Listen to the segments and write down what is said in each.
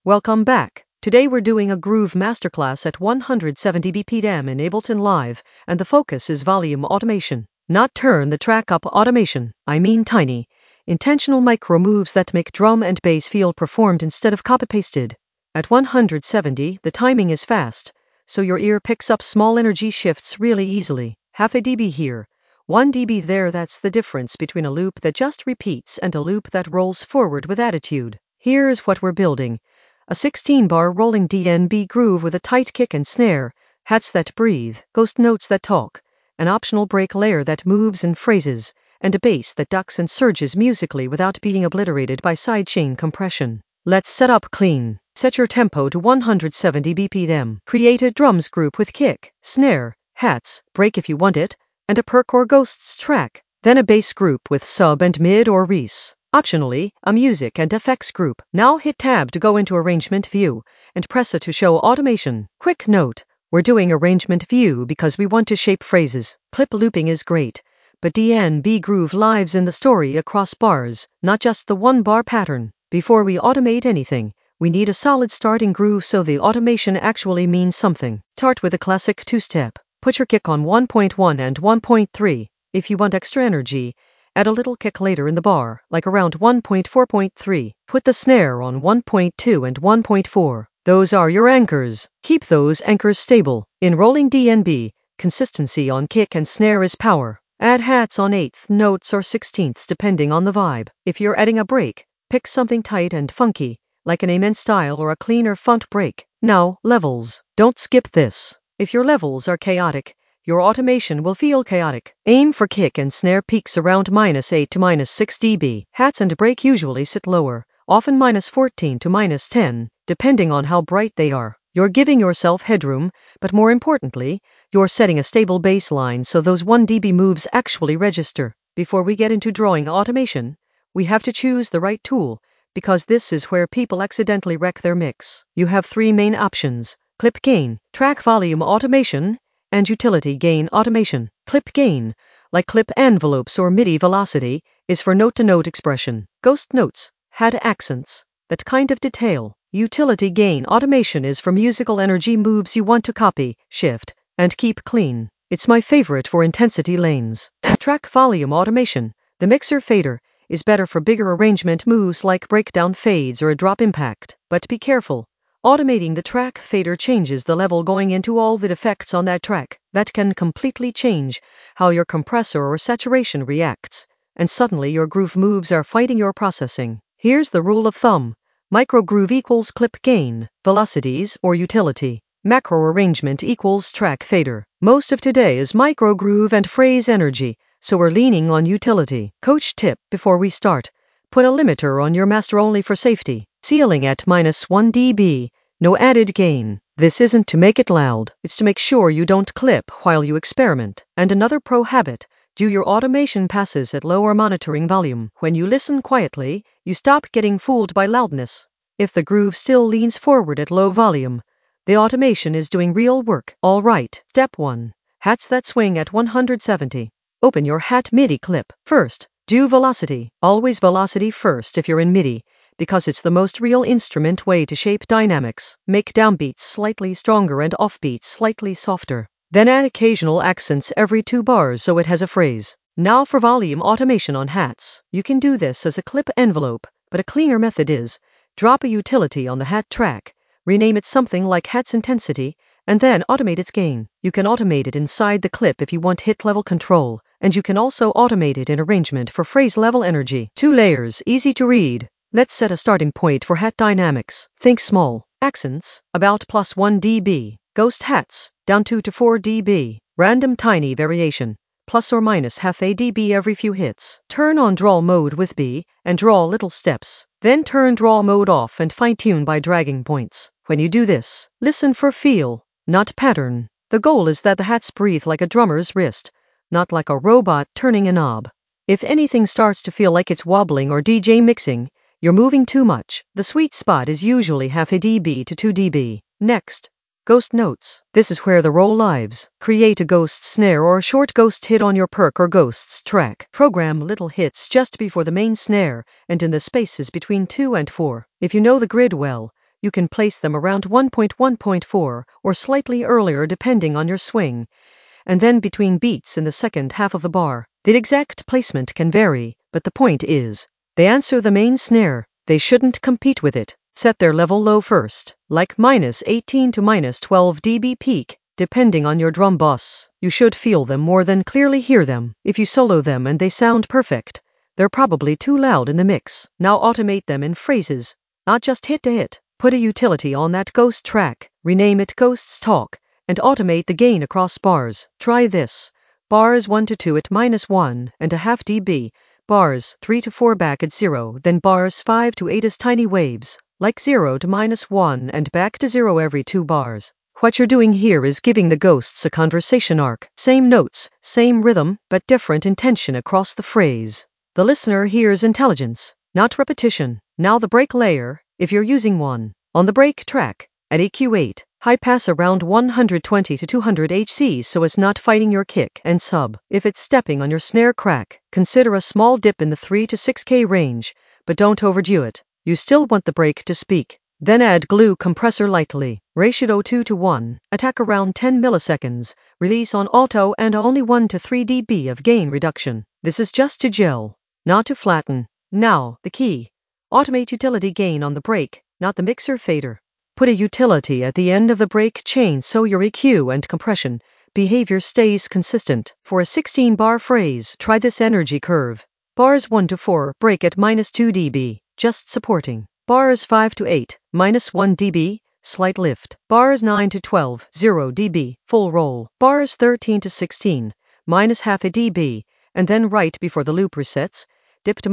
Welcome back. Today we're doing a groove masterclass at 170 BPM in Ableton Live, and the focus is volume automation. Not turn the track up automation, I mean tiny, intentional micro moves that make drum and bass feel performed instead of copy-pasted. At 170, the timing is fast, so your ear picks up small energy shifts really easily. Half a dB here, 1 dB there, that's the difference between a loop that just repeats and a loop that rolls forward with attitude. Here's what we're building. A 16-bar rolling DnB groove with a tight kick and snare, hats that breathe, ghost notes that talk, an optional break layer that moves and phrases, and a bass that ducks and surges musically without being obliterated by sidechain compression. Let's set up clean. Set your tempo to 170 BPM. Create a drums group with kick, snare, hats, break if you want it, and a perc or ghosts track. Then a bass group with sub and mid or res. Optionally, a music and effects group. Now hit Tab to go into Arrangement View, and press it to show automation. Quick note, we're doing Arrangement View because we want to shape phrases. Clip looping is great, but DnB groove lives in the story across bars, not just the one-bar pattern. Before we automate anything, we need a solid starting groove so the automation actually means something. Start with a classic two-step. Put your kick on 1.1 and 1.3. If you want extra energy, add a little kick later in the bar, like around 1.4.3. Put the snare on 1.2 and 1.4. Those are your anchors. Keep those anchors stable. In rolling DnB, consistency on kick and snare is power. Add hats on 8th notes or 16ths depending on the vibe. If you're adding a break, pick something tight and funky, like an amen style or a cleaner font break. Now, levels. Don't skip this. If your levels are chaotic, your automation will feel chaotic. Aim for kick and snare peaks around -8 to -6 dB. Hats and break usually sit lower, often -14 to -10, depending on how bright they are. You're giving yourself headroom, but more importantly, you're setting a stable baseline so those 1 dB moves actually register. Before we get into drawing automation, we have to choose the right tool, because this is where people accidentally wreck their mix. You have 3 main options: clip gain, track volume automation, and utility gain automation. Clip gain, like clip envelopes or MIDI velocity, is for note-to-note expression. Ghost notes, had accents, that kind of detail. Utility gain automation is for musical energy moves you want to copy, shift, and keep clean. It's my favorite for intensity lanes. Track volume automation, the mixer fader, is better for bigger arrangement moves like breakdown fades or a drop impact. But be careful. Automating the track fader changes the level going into all the effects on that track. That can completely change how your compressor or saturation reacts, and suddenly your groove moves are fighting your processing. Here's the rule of thumb. Micro groove equals clip gain, velocities, or utility. Macro arrangement equals track fader. Most of today is micro groove and phrase energy, so we're leaning on utility. Coach tip before we start. Put a limiter on your master only for safety. Ceiling at -1 dB, no added gain. This isn't to make it loud, it's to make sure you don't clip while you experiment. And another pro habit, do your automation passes at lower monitoring volume. When you listen quietly, you stop getting fooled by loudness. If the groove still leans forward at low volume, the automation is doing real work. All right, step 1. Hats that swing at 170. Open your hat MIDI clip. First, do velocity. Always velocity first if you're in MIDI, because it's the most real instrument way to shape dynamics. Make downbeats slightly stronger and offbeats slightly softer. Then add occasional accents every 2 bars so it has a phrase. Now for volume automation on hats. You can do this as a clip envelope, but a cleaner method is, drop a utility on the hat track, rename it something like Hats Intensity, and then automate its gain. You can automate it inside the clip if you want hit level control, and you can also automate it in arrangement for phrase level energy. 2 layers, easy to read. Let's set a starting point for hat dynamics. Think small. Accents, about +1 dB. Ghost hats, down 2 to 4 dB. Random tiny variation, plus or minus half a dB every few hits. Turn on draw mode with B, and draw little steps. Then turn draw mode off and fine-tune by dragging points. When you do this, listen for feel, not pattern. The goal is that the hats breathe like a drummer's wrist, not like a robot turning a knob. If anything starts to feel like it's wobbling or DJ mixing, you're moving too much. The sweet spot is usually half a dB to 2 dB. Next, ghost notes. This is where the roll lives. Create a ghost snare or a short ghost hit on your perc or ghosts track. Program little hits just before the main snare and in the spaces between 2 and 4. If you know the grid well, You can place them around 1.1.4 or slightly earlier depending on your swing, and then between beats in the second half of the bar. The exact placement can vary, but the point is, they answer the main snare. They shouldn't compete with it. Set their level low first, like -18 to -12 dB peak, depending on your drum boss. You should feel them more than clearly hear them. If you solo them and they sound perfect, they're probably too loud in the mix. Now automate them in phrases, not just hit to hit. Put a utility on that ghost track, rename it Ghosts Talk, and automate the gain across bars. Try this. Bars 1 to 2 at -1.5 dB, bars 3 to 4 back at 0, then bars 5 to 8 as tiny waves, like 0 to -1 and back to 0 every 2 bars. What you're doing here is giving the ghosts a conversation arc. Same notes, same rhythm, but different intention across the phrase. The listener hears intelligence, not repetition. Now the break layer, if you're using one. On the break track, at EQ8, high pass around 120 to 200 Hz so it's not fighting your kick and sub. If it's stepping on your snare crack, consider a small dip in the 3 to 6K range, but don't overdo it. You still want the break to speak. Then add glue compressor lightly. Ratio 2 to 1. Attack around 10 milliseconds. Release on auto and only 1 to 3 dB of gain reduction. This is just to gel, not to flatten. Now, the key. Automate utility gain on the break, not the mixer fader. Put a utility at the end of the break chain so your EQ and compression behavior stays consistent. For a 16-bar phrase, try this energy curve. Bars 1 to 4 break at -2 dB, just supporting. Bars 5 to 8, -1 dB, slight lift. Bars 9 to 12, 0 dB, full roll. Bars 13 to 16, -0.5 dB, and then right before the loop resets, dip to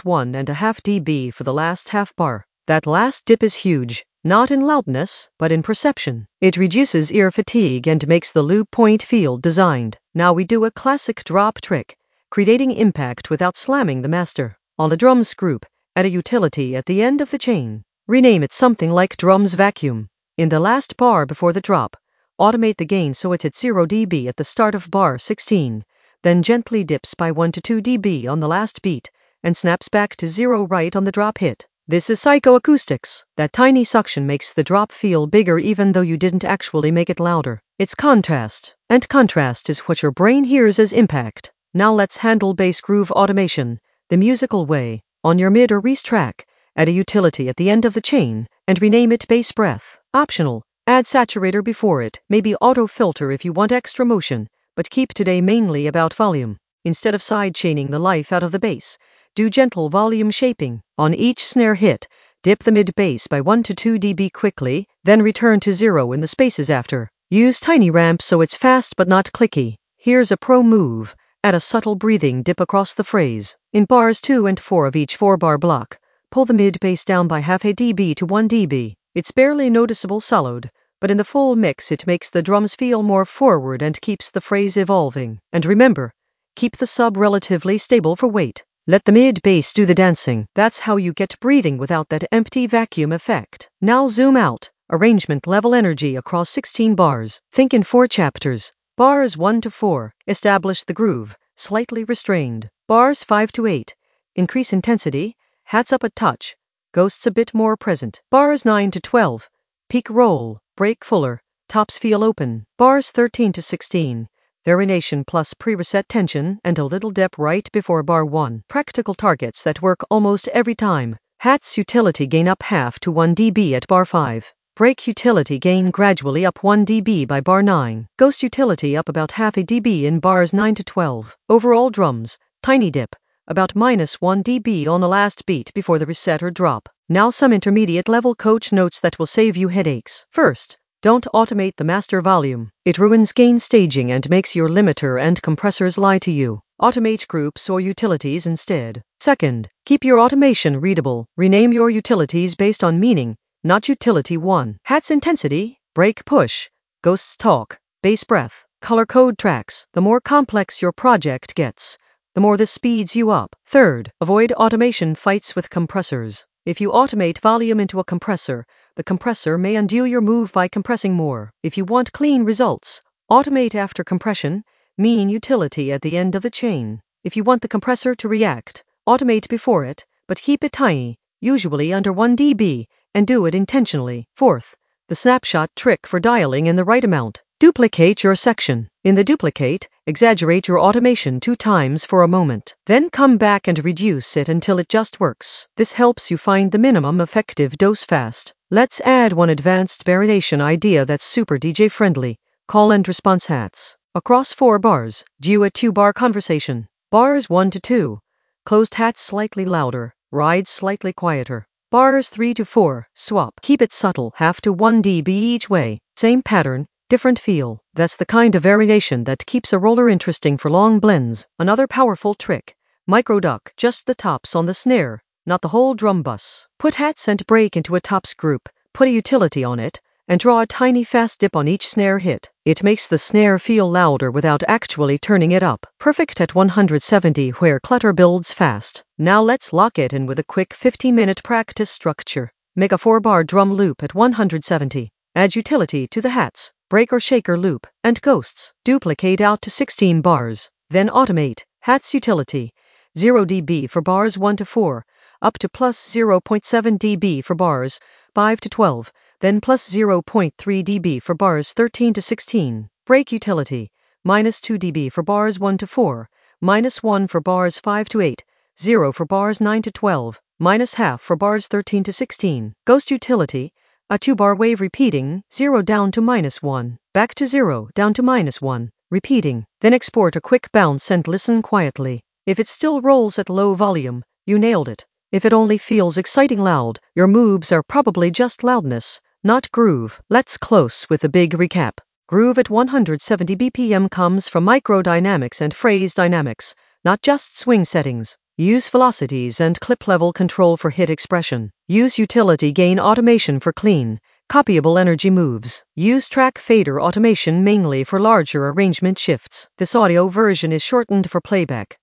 -1.5 dB for the last half bar. That last dip is huge, not in loudness, but in perception. It reduces ear fatigue and makes the loop point feel designed. Now we do a classic drop trick, creating impact without slamming the master. On the drums group, add a utility at the end of the chain. Rename it something like drums vacuum. In the last bar before the drop, automate the gain so it's at 0 dB at the start of bar 16, then gently dips by 1 to 2 dB on the last beat, and snaps back to 0 right on the drop hit. This is psychoacoustics. That tiny suction makes the drop feel bigger even though you didn't actually make it louder. It's contrast, and contrast is what your brain hears as impact. Now let's handle bass groove automation, the musical way. On your mid or reese track, add a utility at the end of the chain, and rename it bass breath. Optional, add saturator before it, maybe auto filter if you want extra motion, but keep today mainly about volume. Instead of side chaining the life out of the bass, do gentle volume shaping. On each snare hit, dip the mid bass by 1 to 2 dB quickly, then return to 0 in the spaces after. Use tiny ramp so it's fast but not clicky. Here's a pro move. Add a subtle breathing dip across the phrase. In bars 2 and 4 of each 4-bar block, pull the mid bass down by half a dB to 1 dB. It's barely noticeable soloed, but in the full mix it makes the drums feel more forward and keeps the phrase evolving. And remember, keep the sub relatively stable for weight. Let the mid bass do the dancing. That's how you get breathing without that empty vacuum effect. Now zoom out. Arrangement level energy across 16 bars. Think in 4 chapters. Bars 1 to 4, establish the groove, slightly restrained. Bars 5 to 8, increase intensity, hats up a touch, ghosts a bit more present. Bars 9 to 12, peak roll, break fuller, tops feel open. Bars 13 to 16, variation plus prereset tension and a little dip right before bar 1. Practical targets that work almost every time. Hats utility gain up half to 1 dB at bar 5. Break utility gain gradually up 1 dB by bar 9. Ghost utility up about half a dB in bars 9 to 12. Overall drums, tiny dip, about -1 dB on the last beat before the reset or drop. Now some intermediate level coach notes that will save you headaches. First, don't automate the master volume. It ruins gain staging and makes your limiter and compressors lie to you. Automate groups or utilities instead. Second, keep your automation readable. Rename your utilities based on meaning, not utility 1. Hats intensity, break push, ghosts talk, bass breath, color code tracks. The more complex your project gets, the more this speeds you up. Third, avoid automation fights with compressors. If you automate volume into a compressor, the compressor may undo your move by compressing more. If you want clean results, automate after compression, mean utility at the end of the chain. If you want the compressor to react, automate before it, but keep it tiny, usually under 1 dB, and do it intentionally. Fourth, the snapshot trick for dialing in the right amount. Duplicate your section. In the duplicate, exaggerate your automation 2 times for a moment. Then come back and reduce it until it just works. This helps you find the minimum effective dose fast. Let's add one advanced variation idea that's super DJ friendly. Call and response hats. Across 4 bars, do a 2-bar conversation. Bars 1 to 2. Closed hats slightly louder, rides slightly quieter. Bars 3 to 4, swap. Keep it subtle, half to 1 dB each way. Same pattern, different feel. That's the kind of variation that keeps a roller interesting for long blends. Another powerful trick. Microduck, just the tops on the snare, not the whole drum bus. Put hats and break into a tops group, put a utility on it, and draw a tiny fast dip on each snare hit. It makes the snare feel louder without actually turning it up. Perfect at 170 where clutter builds fast. Now let's lock it in with a quick 15-minute practice structure. Make a 4-bar drum loop at 170. Add utility to the hats, breaker shaker loop, and ghosts. Duplicate out to 16 bars. Then automate. Hats utility. 0 dB for bars 1 to 4, up to plus 0.7 dB for bars 5 to 12. Then plus 0.3 dB for bars 13 to 16. Break utility, minus 2 dB for bars 1 to 4, minus 1 for bars 5 to 8, 0 for bars 9 to 12, minus half for bars 13 to 16. Ghost utility, a 2-bar wave repeating, 0 down to minus 1, back to 0 down to minus 1, repeating. Then export a quick bounce and listen quietly. If it still rolls at low volume, you nailed it. If it only feels exciting loud, your moves are probably just loudness, not groove. Let's close with a big recap. Groove at 170 BPM comes from microdynamics and phrase dynamics, not just swing settings. Use velocities and clip level control for hit expression. Use utility gain automation for clean, copyable energy moves. Use track fader automation mainly for larger arrangement shifts. This audio version is shortened for playback.